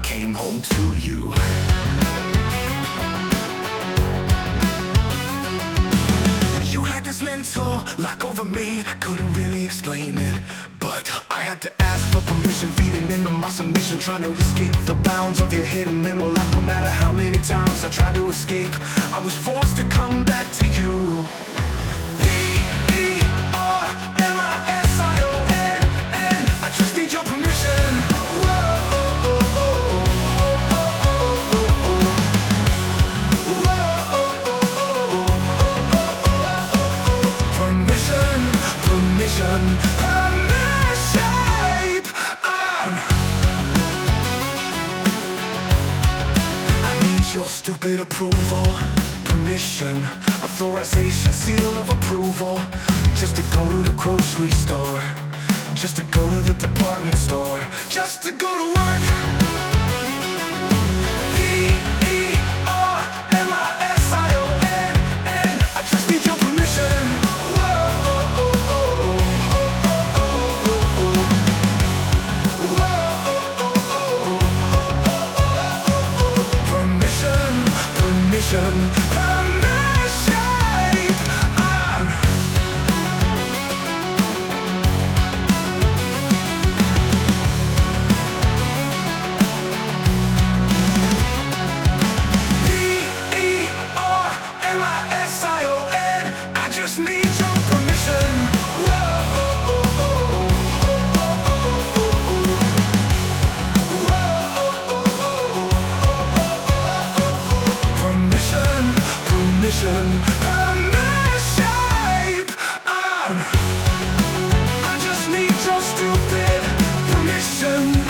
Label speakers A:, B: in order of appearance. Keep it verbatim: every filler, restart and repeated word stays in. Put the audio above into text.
A: came home to you. You had this mental lock over me, couldn't really explain it, but I had to ask for permission, feeding into my submission, trying to escape the bounds of your hidden mental lock. No matter how many times I tried to escape, I was forced to come back to you. P E R M I S I O N N, I just need your permission. Permission, permission, um, I need your stupid approval, permission, authorization, seal of approval, just to go to the grocery store, just to go to the department store, just to go to work. P E R M I S I O N N, I just need your permission. Permission, permission, um, P E R M I S I O N, I just need your permission. Permission, permission, permission, um, I just need your stupid permission.